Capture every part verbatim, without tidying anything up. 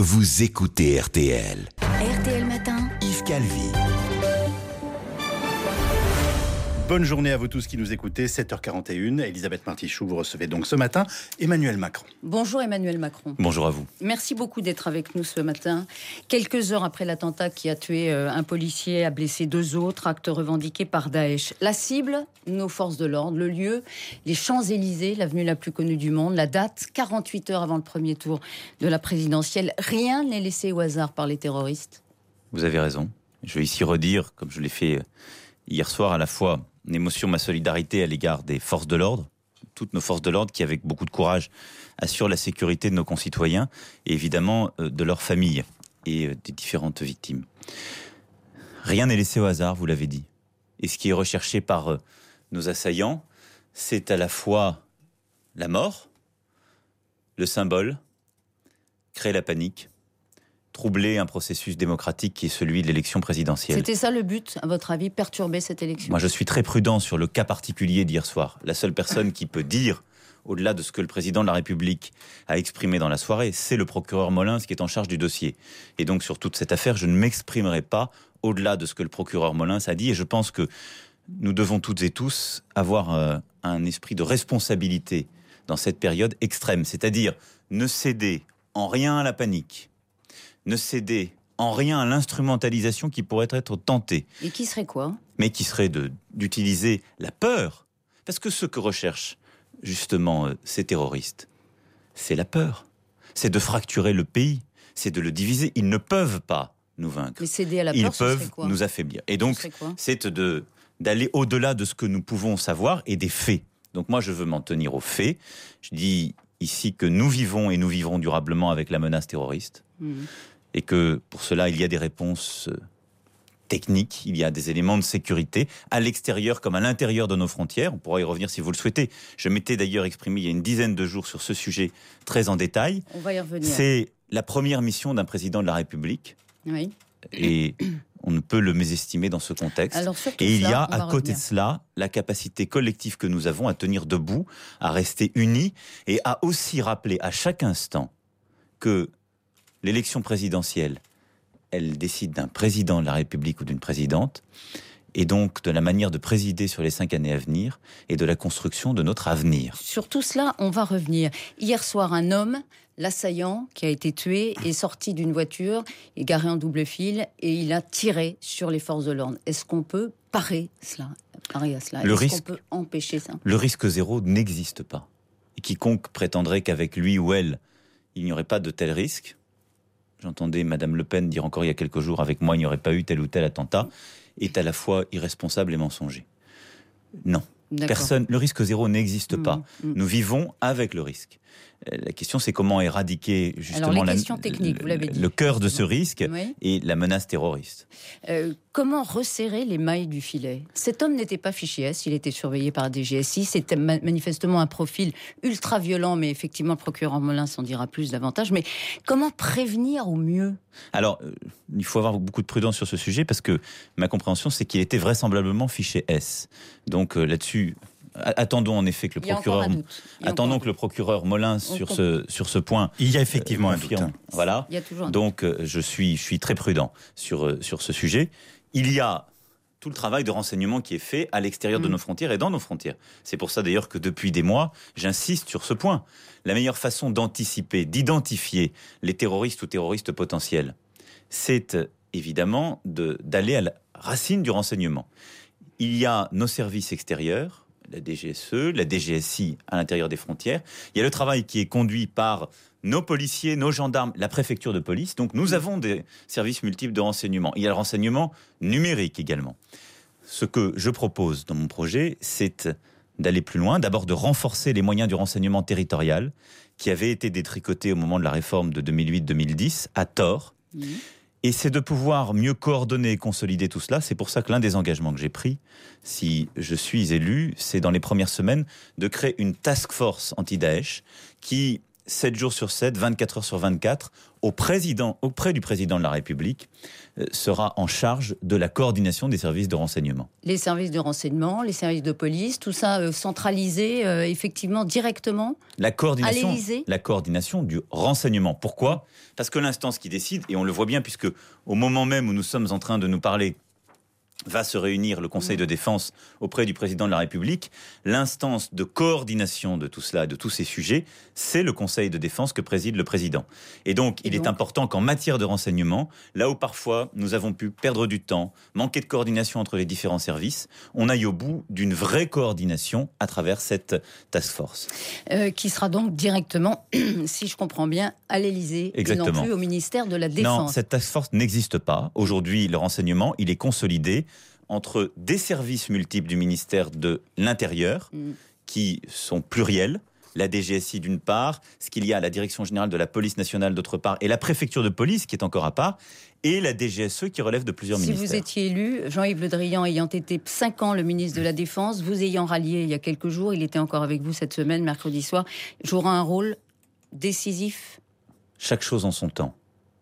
vous écoutez R T L. R T L Matin, Yves Calvi. Bonne journée à vous tous qui nous écoutez, sept heures quarante et une. Elisabeth Martichoux, vous recevez donc ce matin Emmanuel Macron. Bonjour Emmanuel Macron. Bonjour à vous. Merci beaucoup d'être avec nous ce matin. Quelques heures après l'attentat qui a tué un policier, a blessé deux autres, acte revendiqué par Daesh. La cible, nos forces de l'ordre. Le lieu, les Champs-Élysées, l'avenue la plus connue du monde. La date, quarante-huit heures avant le premier tour de la présidentielle. Rien n'est laissé au hasard par les terroristes. Vous avez raison. Je vais ici redire, comme je l'ai fait hier soir, à la fois une émotion, ma solidarité à l'égard des forces de l'ordre, toutes nos forces de l'ordre qui, avec beaucoup de courage, assurent la sécurité de nos concitoyens et évidemment de leurs familles et des différentes victimes. Rien n'est laissé au hasard, vous l'avez dit. Et ce qui est recherché par nos assaillants, c'est à la fois la mort, le symbole, créer la panique, troubler un processus démocratique qui est celui de l'élection présidentielle. C'était ça le but, à votre avis, perturber cette élection ? Moi, je suis très prudent sur le cas particulier d'hier soir. La seule personne qui peut dire, au-delà de ce que le président de la République a exprimé dans la soirée, c'est le procureur Molins qui est en charge du dossier. Et donc, sur toute cette affaire, je ne m'exprimerai pas au-delà de ce que le procureur Molins a dit. Et je pense que nous devons toutes et tous avoir euh, un esprit de responsabilité dans cette période extrême. C'est-à-dire ne céder en rien à la panique, ne céder en rien à l'instrumentalisation qui pourrait être tentée. Et qui serait quoi ? Mais qui serait de, d'utiliser la peur. Parce que ce que recherchent justement euh, ces terroristes, c'est la peur. C'est de fracturer le pays, c'est de le diviser. Ils ne peuvent pas nous vaincre. Mais céder à la peur, Ils ce serait peuvent quoi ? nous affaiblir. Et donc, quoi c'est de, d'aller au-delà de ce que nous pouvons savoir et des faits. Donc moi, je veux m'en tenir aux faits. Je dis ici que nous vivons et nous vivrons durablement avec la menace terroriste. Mmh. Et que pour cela, il y a des réponses techniques, il y a des éléments de sécurité, à l'extérieur comme à l'intérieur de nos frontières. On pourra y revenir si vous le souhaitez. Je m'étais d'ailleurs exprimé il y a une dizaine de jours sur ce sujet très en détail. On va y revenir. C'est la première mission d'un président de la République. Oui. Et on ne peut le mésestimer dans ce contexte. Alors, et il cela, y a à côté revenir. de cela la capacité collective que nous avons à tenir debout, à rester unis et à aussi rappeler à chaque instant que l'élection présidentielle, elle décide d'un président de la République ou d'une présidente, et donc de la manière de présider sur les cinq années à venir, et de la construction de notre avenir. Sur tout cela, on va revenir. Hier soir, un homme, l'assaillant, qui a été tué, est sorti d'une voiture, est garé en double fil, et il a tiré sur les forces de l'ordre. Est-ce qu'on peut parer cela, parer à cela ? Le Est-ce risque, qu'on peut empêcher ça ? Le risque zéro n'existe pas. Et quiconque prétendrait qu'avec lui ou elle, il n'y aurait pas de tel risque. J'entendais Madame Le Pen dire encore il y a quelques jours, avec moi, il n'y aurait pas eu tel ou tel attentat, est à la fois irresponsable et mensonger. Non. D'accord. Personne, le risque zéro n'existe mmh, pas. Mmh. Nous vivons avec le risque. La question, c'est comment éradiquer justement Alors, les la, questions techniques, le, vous l'avez dit. le cœur de ce risque oui. et la menace terroriste. Euh, comment resserrer les mailles du filet ? Cet homme n'était pas fiché S, il était surveillé par la D G S I. C'était ma- manifestement un profil ultra violent, mais effectivement, le procureur Molins en dira plus davantage. Mais comment prévenir au mieux ? Alors, euh, il faut avoir beaucoup de prudence sur ce sujet parce que ma compréhension, c'est qu'il était vraisemblablement fiché S. Donc euh, là-dessus, attendons en effet que le procureur, attendons que le procureur Molins sur comp... ce sur ce point. Il y a effectivement euh, un doute. Voilà. Il y a toujours un Donc doute. je suis je suis très prudent sur sur ce sujet. Il y a tout le travail de renseignement qui est fait à l'extérieur mmh. de nos frontières et dans nos frontières. C'est pour ça d'ailleurs que depuis des mois, j'insiste sur ce point. La meilleure façon d'anticiper, d'identifier les terroristes ou terroristes potentiels, c'est évidemment de, d'aller à la racine du renseignement. Il y a nos services extérieurs, la D G S E, la D G S I à l'intérieur des frontières. Il y a le travail qui est conduit par nos policiers, nos gendarmes, la préfecture de police. Donc nous avons des services multiples de renseignement. Il y a le renseignement numérique également. Ce que je propose dans mon projet, c'est d'aller plus loin, d'abord de renforcer les moyens du renseignement territorial qui avaient été détricotés au moment de la réforme de deux mille huit deux mille dix, à tort. Mmh. Et c'est de pouvoir mieux coordonner et consolider tout cela. C'est pour ça que l'un des engagements que j'ai pris, si je suis élu, c'est dans les premières semaines de créer une task force anti-Daesh qui sept jours sur sept, vingt-quatre heures sur vingt-quatre, au président, auprès du président de la République, euh, sera en charge de la coordination des services de renseignement. Les services de renseignement, les services de police, tout ça euh, centralisé euh, effectivement directement la coordination, à l'Élysée. La coordination du renseignement. Pourquoi ? Parce que l'instance qui décide, et on le voit bien puisque au moment même où nous sommes en train de nous parler, va se réunir le Conseil de défense auprès du président de la République. L'instance de coordination de tout cela, de tous ces sujets, c'est le Conseil de défense que préside le président. Et donc, Et il donc... est important qu'en matière de renseignement, là où parfois nous avons pu perdre du temps, manquer de coordination entre les différents services, on aille au bout d'une vraie coordination à travers cette task force. Euh, qui sera donc directement, si je comprends bien, à l'Élysée et non plus au ministère de la Défense. Non, cette task force n'existe pas. Aujourd'hui, le renseignement, il est consolidé entre des services multiples du ministère de l'Intérieur, mmh. qui sont pluriels, la D G S I d'une part, ce qu'il y a à la Direction Générale de la Police Nationale d'autre part, et la Préfecture de Police qui est encore à part, et la D G S E qui relève de plusieurs si ministères. Si vous étiez élu, Jean-Yves Le Drian ayant été cinq ans le ministre de la Défense, vous ayant rallié il y a quelques jours, il était encore avec vous cette semaine, mercredi soir, jouera un rôle décisif ? Chaque chose en son temps.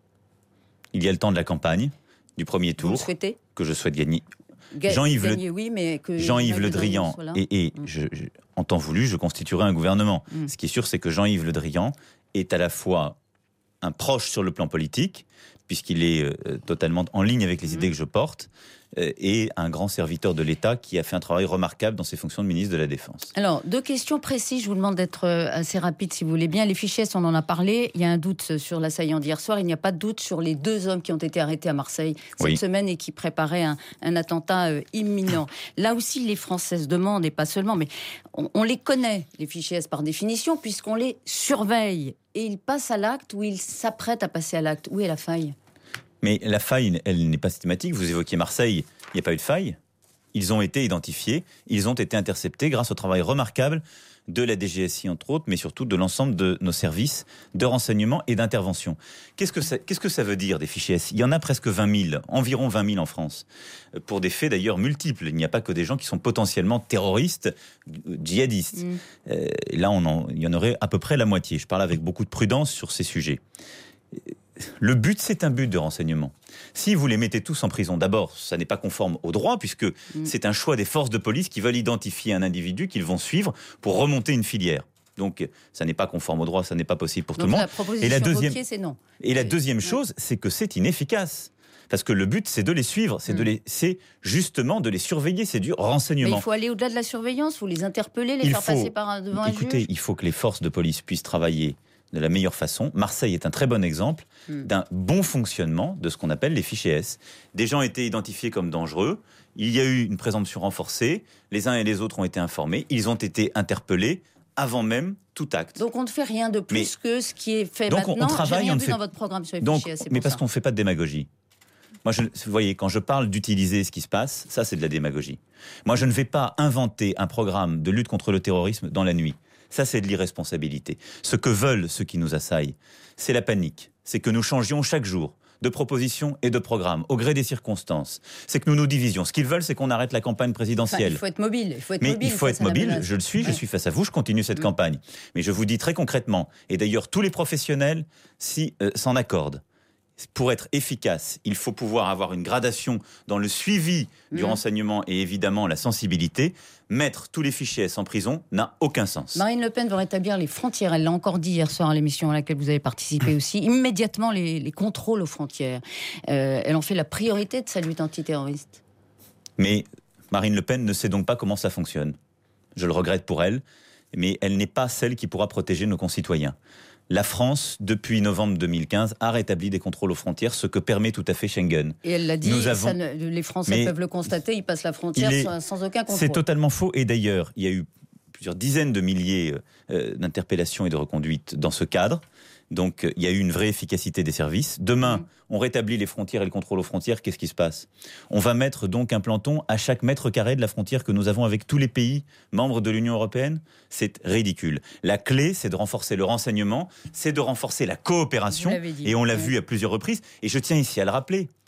Il y a le temps de la campagne, du premier tour, vous le souhaitez ? Que je souhaite gagner. Ga- Jean-Yves, gagner, Le... oui, mais que Jean-Yves Le Drian, et, et mmh. je, je, en temps voulu, je constituerai un gouvernement. Mmh. Ce qui est sûr, c'est que Jean-Yves Le Drian est à la fois un proche sur le plan politique, puisqu'il est euh, totalement en ligne avec les mmh. idées que je porte, euh, et un grand serviteur de l'État qui a fait un travail remarquable dans ses fonctions de ministre de la Défense. Alors, deux questions précises, je vous demande d'être assez rapide si vous voulez bien. Les fichiers, on en a parlé, il y a un doute sur l'assaillant d'hier soir, il n'y a pas de doute sur les deux hommes qui ont été arrêtés à Marseille cette oui. semaine et qui préparaient un, un attentat euh, imminent. Là aussi, les Français se demandent, et pas seulement, mais on, on les connaît, les fichiers par définition, puisqu'on les surveille. Et ils passent à l'acte ou ils s'apprêtent à passer à l'acte. Où est la faille ? Mais la faille, elle n'est pas systématique. Vous évoquiez Marseille, il n'y a pas eu de faille. Ils ont été identifiés, ils ont été interceptés grâce au travail remarquable de la D G S I, entre autres, mais surtout de l'ensemble de nos services de renseignement et d'intervention. Qu'est-ce que ça, qu'est-ce que ça veut dire, des fichiers S I ? Il y en a presque vingt mille, environ vingt mille en France, pour des faits d'ailleurs multiples. Il n'y a pas que des gens qui sont potentiellement terroristes, djihadistes. Mmh. Euh, là, on en, il y en aurait à peu près la moitié. Je parle avec beaucoup de prudence sur ces sujets. Le but, c'est un but de renseignement. Si vous les mettez tous en prison, d'abord, ça n'est pas conforme au droit, puisque mmh. c'est un choix des forces de police qui veulent identifier un individu qu'ils vont suivre pour remonter une filière. Donc, ça n'est pas conforme au droit, ça n'est pas possible pour Donc tout le monde. La proposition et la deuxième, Wauquiez, c'est non. Et la deuxième ouais. chose, c'est que c'est inefficace. Parce que le but, c'est de les suivre, c'est, mmh. de les, c'est justement de les surveiller, c'est du renseignement. Mais il faut aller au-delà de la surveillance, il faut les interpeller, les il faire faut, passer par, devant un juge. Écoutez, il faut que les forces de police puissent travailler de la meilleure façon. Marseille est un très bon exemple mmh. d'un bon fonctionnement de ce qu'on appelle les fichiers S. Des gens étaient identifiés comme dangereux, il y a eu une présomption renforcée, les uns et les autres ont été informés, ils ont été interpellés avant même tout acte. Donc on ne fait rien de plus mais, que ce qui est fait donc maintenant. On travaille, J'ai rien on vu fait... dans votre programme sur les donc, fichiers S. C'est mais pour parce ça. qu'on ne fait pas de démagogie. Moi, je, vous voyez, quand je parle d'utiliser ce qui se passe, ça c'est de la démagogie. Moi, je ne vais pas inventer un programme de lutte contre le terrorisme dans la nuit. Ça, c'est de l'irresponsabilité. Ce que veulent ceux qui nous assaillent, c'est la panique. C'est que nous changions chaque jour de propositions et de programmes, au gré des circonstances. C'est que nous nous divisions. Ce qu'ils veulent, c'est qu'on arrête la campagne présidentielle. Enfin, il faut être mobile. Il faut être Mais mobile, il faut être mobile, je le suis, ouais. je suis face à vous, je continue cette mmh. campagne. Mais je vous dis très concrètement, et d'ailleurs tous les professionnels si, euh, s'en accordent, pour être efficace, il faut pouvoir avoir une gradation dans le suivi du mmh. renseignement et évidemment la sensibilité. Mettre tous les fichiers S en prison n'a aucun sens. Marine Le Pen veut rétablir les frontières. Elle l'a encore dit hier soir à l'émission à laquelle vous avez participé aussi. Immédiatement les, les contrôles aux frontières. Euh, elle en fait la priorité de sa lutte antiterroriste. Mais Marine Le Pen ne sait donc pas comment ça fonctionne. Je le regrette pour elle, mais elle n'est pas celle qui pourra protéger nos concitoyens. La France, depuis novembre deux mille quinze, a rétabli des contrôles aux frontières, ce que permet tout à fait Schengen. Et elle l'a dit, Nous avons... ça ne, les Français Mais peuvent le constater, ils passent la frontière est... sans, sans aucun contrôle. C'est totalement faux. Et d'ailleurs, il y a eu plusieurs dizaines de milliers euh, d'interpellations et de reconduites dans ce cadre. Donc, il y a eu une vraie efficacité des services. Demain, mmh. on rétablit les frontières et le contrôle aux frontières. Qu'est-ce qui se passe ? On va mettre donc un planton à chaque mètre carré de la frontière que nous avons avec tous les pays membres de l'Union européenne. C'est ridicule. La clé, c'est de renforcer le renseignement, c'est de renforcer la coopération. Et on l'a ouais. vu à plusieurs reprises. Et je tiens ici à le rappeler.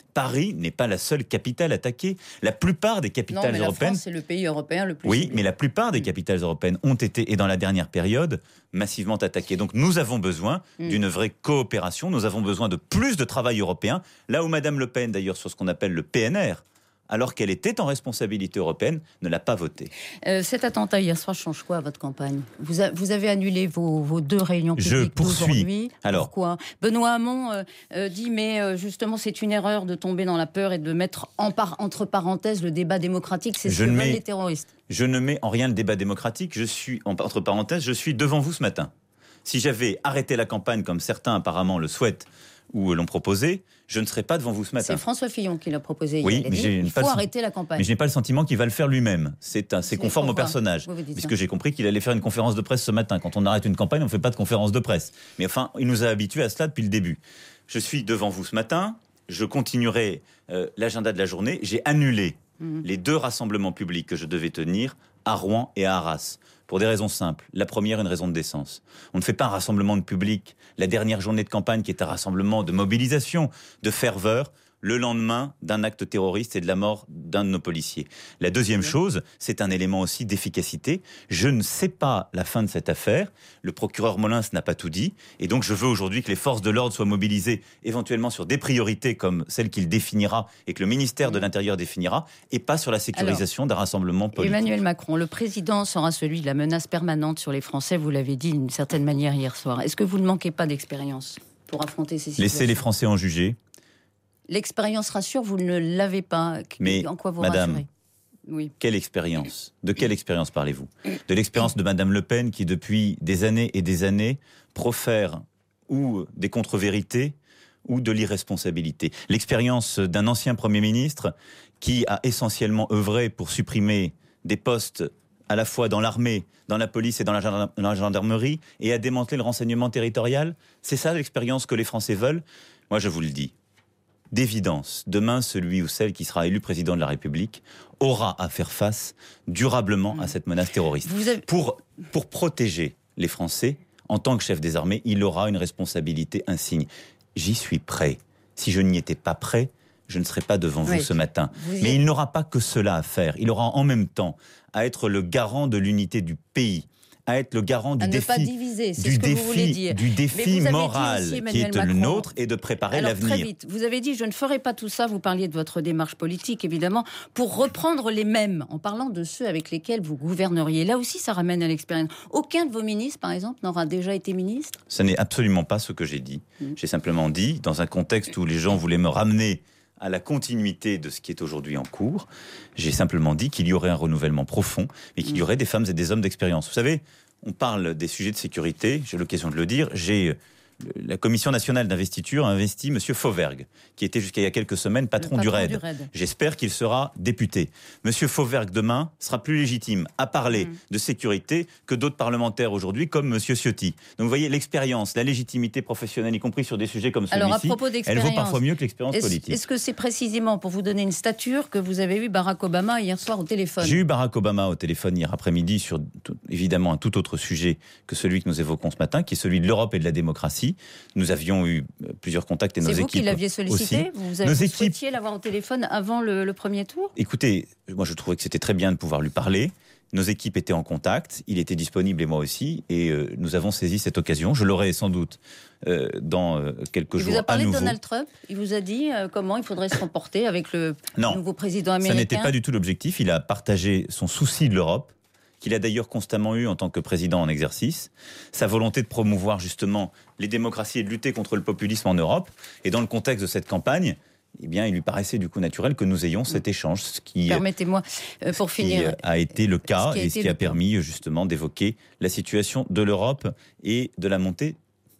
Paris n'est pas la seule capitale attaquée. La plupart des capitales non, mais européennes... La France, c'est le pays européen le plus Oui, ciblé. mais la plupart des capitales européennes ont été, et dans la dernière période, massivement attaquées. Donc nous avons besoin mm. d'une vraie coopération, nous avons besoin de plus de travail européen, là où Madame Le Pen, d'ailleurs, sur ce qu'on appelle le P N R, alors qu'elle était en responsabilité européenne, ne l'a pas voté. Euh, cet attentat hier soir change quoi à votre campagne ? vous, a, vous avez annulé vos, vos deux réunions publiques d'aujourd'hui. Alors, pourquoi ? Benoît Hamon euh, euh, dit, mais euh, justement, c'est une erreur de tomber dans la peur et de mettre en par, entre parenthèses le débat démocratique. C'est ce que veulent mets, les terroristes. Je ne mets en rien le débat démocratique. Je suis, entre parenthèses, je suis devant vous ce matin. Si j'avais arrêté la campagne, comme certains apparemment le souhaitent, ou l'ont proposé, je ne serai pas devant vous ce matin. C'est François Fillon qui l'a proposé. Oui, il mais dit, j'ai il faut pas arrêter la campagne. Mais je n'ai pas le sentiment qu'il va le faire lui-même. C'est, un, c'est conforme au personnage. Puisque ça. J'ai compris qu'il allait faire une conférence de presse ce matin. Quand on arrête une campagne, on ne fait pas de conférence de presse. Mais enfin, il nous a habitués à cela depuis le début. Je suis devant vous ce matin. Je continuerai euh, l'agenda de la journée. J'ai annulé mmh. les deux rassemblements publics que je devais tenir à Rouen et à Arras. Pour des raisons simples. La première, une raison de décence. On ne fait pas un rassemblement de public, la dernière journée de campagne qui est un rassemblement de mobilisation, de ferveur, le lendemain d'un acte terroriste et de la mort d'un de nos policiers. La deuxième chose, c'est un élément aussi d'efficacité. Je ne sais pas la fin de cette affaire. Le procureur Molins n'a pas tout dit. Et donc, je veux aujourd'hui que les forces de l'ordre soient mobilisées éventuellement sur des priorités comme celles qu'il définira et que le ministère de l'Intérieur définira et pas sur la sécurisation Alors, d'un rassemblement politique. Emmanuel Macron, le président sera celui de la menace permanente sur les Français. Vous l'avez dit d'une certaine manière hier soir. Est-ce que vous ne manquez pas d'expérience pour affronter ces situations ? Laissez les Français en juger. L'expérience rassure, vous ne l'avez pas. Mais, en quoi vous madame, rassurez ? Oui. Quelle expérience ? De quelle expérience parlez-vous ? De l'expérience de Madame Le Pen qui, depuis des années et des années, profère ou des contre-vérités ou de l'irresponsabilité. L'expérience d'un ancien Premier ministre qui a essentiellement œuvré pour supprimer des postes à la fois dans l'armée, dans la police et dans la gendarmerie et à démanteler le renseignement territorial. C'est ça l'expérience que les Français veulent ? Moi, je vous le dis. D'évidence, demain, celui ou celle qui sera élu président de la République aura à faire face durablement à cette menace terroriste. Vous avez... Pour, pour protéger les Français, en tant que chef des armées, il aura une responsabilité insigne. J'y suis prêt. Si je n'y étais pas prêt, je ne serais pas devant vous oui. ce matin. Vous Mais êtes... il n'aura pas que cela à faire. Il aura en même temps à être le garant de l'unité du pays, à être le garant du à défi, ne pas diviser, c'est du ce que défi, vous voulez dire. du défi moral aussi, qui est Macron, le nôtre et de préparer alors, l'avenir. Très vite, vous avez dit je ne ferai pas tout ça. Vous parliez de votre démarche politique, évidemment, pour reprendre les mêmes, en parlant de ceux avec lesquels vous gouverneriez. Là aussi, ça ramène à l'expérience. Aucun de vos ministres, par exemple, n'aura déjà été ministre ? Ce n'est absolument pas ce que j'ai dit. Mmh. J'ai simplement dit, dans un contexte où les gens voulaient me ramener à la continuité de ce qui est aujourd'hui en cours, j'ai simplement dit qu'il y aurait un renouvellement profond et qu'il y aurait des femmes et des hommes d'expérience. Vous savez, on parle des sujets de sécurité, j'ai l'occasion de le dire, j'ai... La Commission nationale d'investiture a investi M. Fauvergue, qui était jusqu'à il y a quelques semaines patron, patron du, R A I D. du R A I D. J'espère qu'il sera député. M. Fauvergue, demain, sera plus légitime à parler mmh. de sécurité que d'autres parlementaires aujourd'hui, comme M. Ciotti. Donc vous voyez, l'expérience, la légitimité professionnelle, y compris sur des sujets comme celui-ci, Alors, à propos elle vaut parfois mieux que l'expérience est-ce, politique. Est-ce que c'est précisément pour vous donner une stature que vous avez eu Barack Obama hier soir au téléphone ? J'ai eu Barack Obama au téléphone hier après-midi sur, tout, évidemment, un tout autre sujet que celui que nous évoquons ce matin, qui est celui de l'Europe et de la démocratie. Nous avions eu plusieurs contacts et nos équipes aussi. C'est vous qui l'aviez sollicité ? Vous, avez, nos vous équipes... souhaitiez l'avoir au téléphone avant le, le premier tour ? Écoutez, moi je trouvais que c'était très bien de pouvoir lui parler. Nos équipes étaient en contact, il était disponible et moi aussi, et euh, nous avons saisi cette occasion. Je l'aurai sans doute euh, dans euh, quelques il jours à nouveau. Il vous a parlé de Donald Trump ? Il vous a dit euh, comment il faudrait se comporter avec le non, nouveau président américain ? Ça n'était pas du tout l'objectif. Il a partagé son souci de l'Europe, qu'il a d'ailleurs constamment eu en tant que président en exercice, sa volonté de promouvoir justement les démocraties et de lutter contre le populisme en Europe. Et dans le contexte de cette campagne, eh bien, il lui paraissait du coup naturel que nous ayons cet échange, ce qui, Permettez-moi, euh, pour ce finir, qui a été le cas ce et ce qui a cas. permis justement d'évoquer la situation de l'Europe et de la montée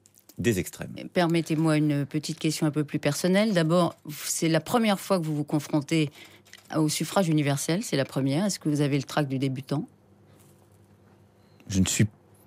des extrêmes. Permettez-moi une petite question un peu plus personnelle. D'abord, c'est la première fois que vous vous confrontez au suffrage universel, c'est la première. Est-ce que vous avez le trac du débutant ? Je ne suis...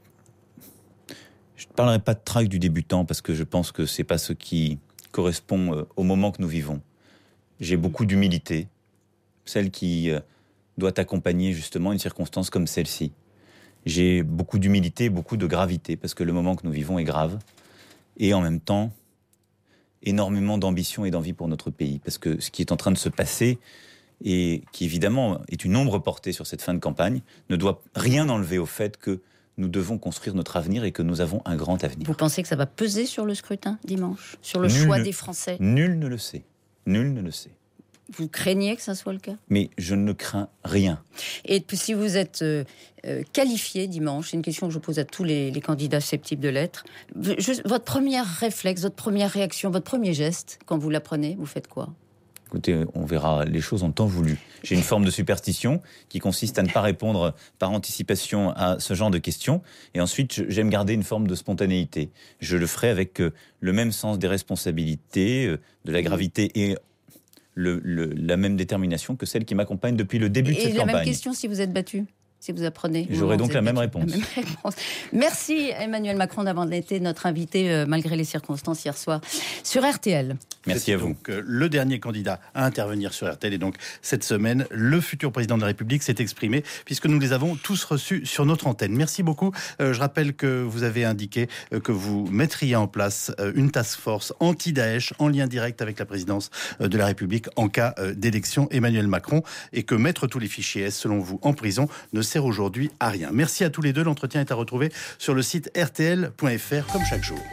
Je ne parlerai pas de trac du débutant parce que je pense que c'est pas ce qui correspond au moment que nous vivons. J'ai beaucoup d'humilité, celle qui doit accompagner justement une circonstance comme celle-ci. J'ai beaucoup d'humilité, beaucoup de gravité parce que le moment que nous vivons est grave. Et en même temps, énormément d'ambition et d'envie pour notre pays. Parce que ce qui est en train de se passer, et qui évidemment est une ombre portée sur cette fin de campagne, ne doit rien enlever au fait que nous devons construire notre avenir et que nous avons un grand avenir. Vous pensez que ça va peser sur le scrutin dimanche, sur le Nul choix ne- des Français? Nul ne le sait. Nul ne le sait. Vous craignez que ça soit le cas? Mais je ne crains rien. Et puis, si vous êtes euh, euh, qualifié dimanche, c'est une question que je pose à tous les, les candidats susceptibles de l'être, je- votre premier réflexe, votre première réaction, votre premier geste, quand vous l'apprenez, vous faites quoi? Écoutez, on verra les choses en temps voulu. J'ai une forme de superstition qui consiste à ne pas répondre par anticipation à ce genre de questions. Et ensuite, je- j'aime garder une forme de spontanéité. Je le ferai avec euh, le même sens des responsabilités, euh, de la gravité et le- le- la même détermination que celle qui m'accompagne depuis le début de Et cette la même campagne. question si vous êtes battu, si vous apprenez. J'aurai Vous donc êtes la même battu. réponse. La même réponse. Merci Emmanuel Macron d'avoir été notre invité euh, malgré les circonstances hier soir sur R T L. Merci C'était à vous. donc euh, le dernier candidat à intervenir sur R T L. Et donc, cette semaine, le futur président de la République s'est exprimé, puisque nous les avons tous reçus sur notre antenne. Merci beaucoup. Euh, je rappelle que vous avez indiqué euh, que vous mettriez en place euh, une task force anti-Daesh en lien direct avec la présidence euh, de la République en cas euh, d'élection Emmanuel Macron, et que mettre tous les fichiers S, selon vous, en prison ne sert aujourd'hui à rien. Merci à tous les deux. L'entretien est à retrouver sur le site R T L point F R, comme chaque jour.